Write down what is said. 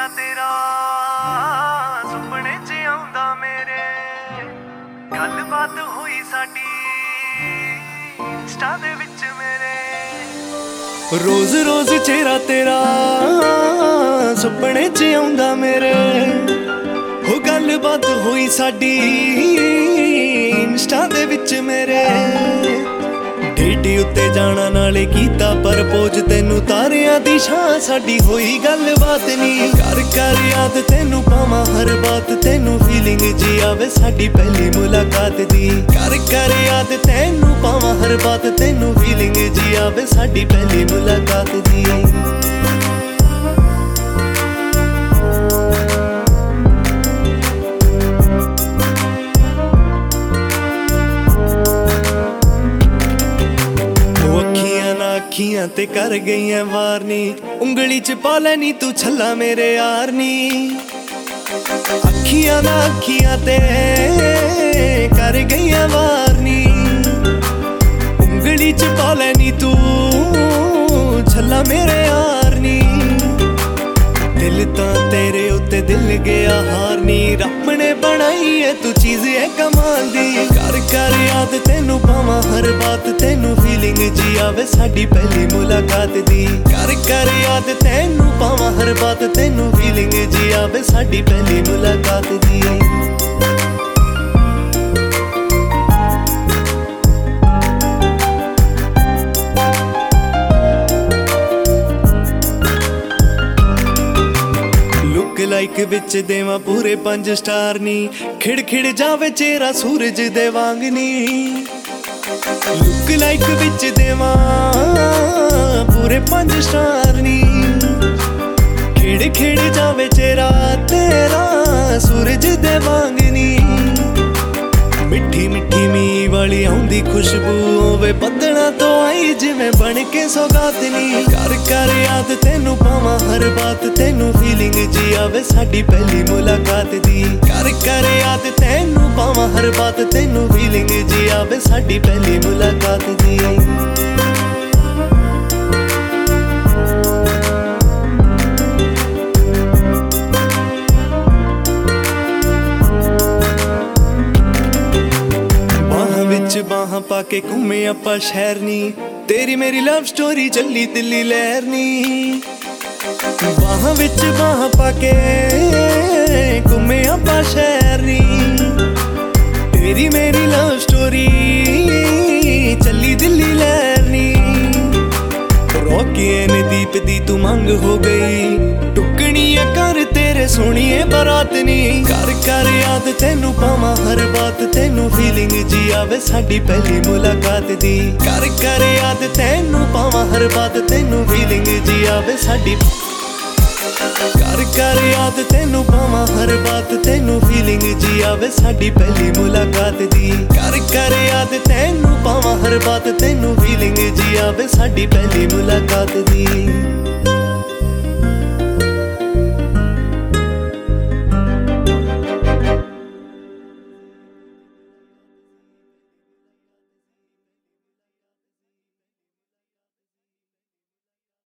ਚਿਹਰਾ ਤੇਰਾ ਸੁਪਨੇ 'ਚ ਆਉਂਦਾ ਮੇਰੇ। ਗੱਲਬਾਤ ਹੋਈ ਸਾਡੀ ਇੰਸਟਾ ਦੇ ਵਿੱਚ ਮੇਰੇ। ਰੋਜ਼ ਰੋਜ਼ ਚਿਹਰਾ ਤੇਰਾ ਸੁਪਨੇ 'ਚ ਆਉਂਦਾ ਮੇਰੇ। ਹੋ ਗੱਲਬਾਤ ਹੋਈ ਸਾਡੀ ਇੰਸਟਾ ਦੇ ਵਿੱਚ ਮੇਰੇ। ਡੇਟੀ ਉੱਤੇ ਜਾਣਾ ਨਾਲੇ ਕੀਤਾ ਪ੍ਰਪੋਜ਼ ਤੈਨੂੰ ਤਾਰਿਆਂ ਦੀ ਛਾਂ ਸਾਡੀ ਹੋਈ ਗੱਲਬਾਤ ਨੀ। ਕਰ ਕਰ ਯਾਦ ਤੈਨੂੰ ਪਾਵਾਂ ਹਰ ਬਾਤ ਤੈਨੂੰ ਫੀਲਿੰਗ ਜੀ ਆਵੇ ਸਾਡੀ ਪਹਿਲੀ ਮੁਲਾਕਾਤ ਦੀ। ਕਰ ਕਰ ਯਾਦ ਤੈਨੂੰ ਪਾਵਾਂ ਹਰ ਬਾਤ ਤੈਨੂੰ ਫੀਲਿੰਗ ਜੀ ਆਵੇ ਸਾਡੀ ਪਹਿਲੀ ਮੁਲਾਕਾਤ ਦੀ। ਅੱਖੀਆਂ ਤੇ ਕਰ ਗਈਆਂ ਵਾਰ ਨੀ ਉਂਗਲੀ ਚ ਪਾ ਲੈਨੀ ਤੂੰ ਛੱਲਾ ਮੇਰੇ ਯਾਰ ਨੀ। ਅੱਖੀਆਂ ਨਾ ਅੱਖੀਆਂ ਤੇ ਕਰ ਗਈਆਂ ਵਾਰ ਨੀ ਉਂਗਲੀ ਚ ਪਾ ਲੈਨੀ ਤੂੰ ਛੱਲਾ ਮੇਰੇ ਯਾਰ ਨੀ। ਦਿਲ ਤਾਂ ਤੇਰੇ ਉੱਤੇ ਦਿਲ ਗਿਆ ਹਾਰ ਨੀ। ਰੱਬ ਨੇ ਬਣਾਈ ਏ ਤੂੰ ਚੀਜ਼ ਏ ਕਮਾਲ ਦੀ। ਕਰ ਕਰ ਯਾਦ ਤੈਨੂੰ ਪਾਵਾਂ ਹਰ ਬਾਤ ਤੈਨੂੰ ਫੀਲਿੰਗ ਜੀ ਆਵੇ ਸਾਡੀ ਪਹਿਲੀ ਮੁਲਾਕਾਤ ਦੀ। ਕਰ ਕਰ ਯਾਦ ਤੈਨੂੰ ਪਾਵਾਂ ਹਰ ਬਾਤ ਤੈਨੂੰ ਫੀਲਿੰਗ ਜੀ ਆਵੇ ਸਾਡੀ ਪਹਿਲੀ ਮੁਲਾਕਾਤ ਦੀ। ਲਾਈਕ ਵਿੱਚ ਦੇਵਾਂ ਪੂਰੇ 5 ਸਟਾਰ ਨੀ। ਖਿੜ ਖਿੜ ਜਾਵੇ ਚਿਹਰਾ ਸੂਰਜ ਦੇ ਵਾਂਗ ਨੀ। ਲੁੱਕ ਲਾਈਕ ਵਿੱਚ ਦੇਵਾਂ ਪੂਰੇ 5 ਸਟਾਰ ਨੀ। ਖਿੜ ਖਿੜ ਜਾਵੇ ਚਿਹਰਾ ਤੇਰਾ ਸੂਰਜ ਦੇ ਵਾਂਗ ਨੀ। ਮਿੱਠੀ ਮਿੱਠੀ ਮੀਂਹ ਵਾਲੀ ਆਉਂਦੀ ਖੁਸ਼ਬੂ ਹੋਵੇ ਬੱਦਲਾਂ ਤੋਂ ਆਈ ਜਿਵੇਂ ਬਣ ਕੇ ਸੌਗਾਤ ਨੀ। ਕਰ ਕਰ ਯਾਦ ਤੈਨੂੰ ਪਾਵਾਂ ਹਰ ਬਾਤ ਤੈਨੂੰ ਫੀਲਿੰਗ ਜੀ ਆਵੇ ਸਾਡੀ ਪਹਿਲੀ ਮੁਲਾਕਾਤ ਦੀ। ਕਰ ਕਰ ਯਾਦ ਤੈਨੂੰ ਪਾਵਾਂ ਹਰ ਬਾਤ ਤੈਨੂੰ ਫੀਲਿੰਗ ਜੀ ਆਵੇ ਸਾਡੀ ਪਹਿਲੀ ਮੁਲਾਕਾਤ ਦੀ। ਬਾਹਾਂ ਪਾ ਕੇ ਘੁੰਮੇ ਆਪਾਂ ਸ਼ਹਿਰ ਨੀ। ਤੇਰੀ ਮੇਰੀ ਲਵ ਸਟੋਰੀ ਚੱਲੀ ਦਿੱਲੀ ਲਹਿਰ ਨੀ। ਬਾਹਾਂ ਵਿੱਚ ਬਾਹਾਂ ਪਾ ਕੇ ਘੁੰਮੇ ਆਪਾਂ ਸ਼ਹਿਰ ਨੀ। ਤੇਰੀ ਮੇਰੀ ਲਵ ਸਟੋਰੀ ਚੱਲੀ ਦਿੱਲੀ ਲਹਿਰ ਨੀ। ਰੋਕੀਏ ਨੇ ਦੀਪ ਦੀ ਤੂੰ ਮੰਗ ਹੋ ਗਈ ਟੁੱਕਣੀਆਂ ਕਰ ਤੇਰੇ ਸੋਹਣੀਏ ਬਰਾਤ ਨੀ। ਕਰ ਕਰ ਯਾਦ ਤੈਨੂੰ ਪਾਵਾਂ ਹਰ ਬਾਤ ਤੈਨੂੰ ਫੀਲਿੰਗ ਜੀ ਆਵੇ ਸਾਡੀ ਪਹਿਲੀ ਮੁਲਾਕਾਤ ਦੀ। ਕਰ ਕਰ ਯਾਦ ਤੈਨੂੰ ਪਾਵਾਂ ਹਰ ਬਾਤ ਤੈਨੂੰ ਫੀਲਿੰਗ ਜੀ ਆਵੇ ਸਾਡੀ। ਕਰ ਕਰ ਯਾਦ ਤੈਨੂੰ ਪਾਵਾਂ ਹਰ ਬਾਤ ਤੈਨੂੰ ਫੀਲਿੰਗ ਜੀ ਆਵੇ ਸਾਡੀ ਪਹਿਲੀ ਮੁਲਾਕਾਤ ਦੀ। ਕਰ ਕਰ ਯਾਦ ਤੈਨੂੰ ਪਾਵਾਂ ਹਰ ਬਾਤ ਤੈਨੂੰ ਫੀਲਿੰਗ ਜੀ ਆਵੇ ਸਾਡੀ ਪਹਿਲੀ ਮੁਲਾਕਾਤ ਦੀ।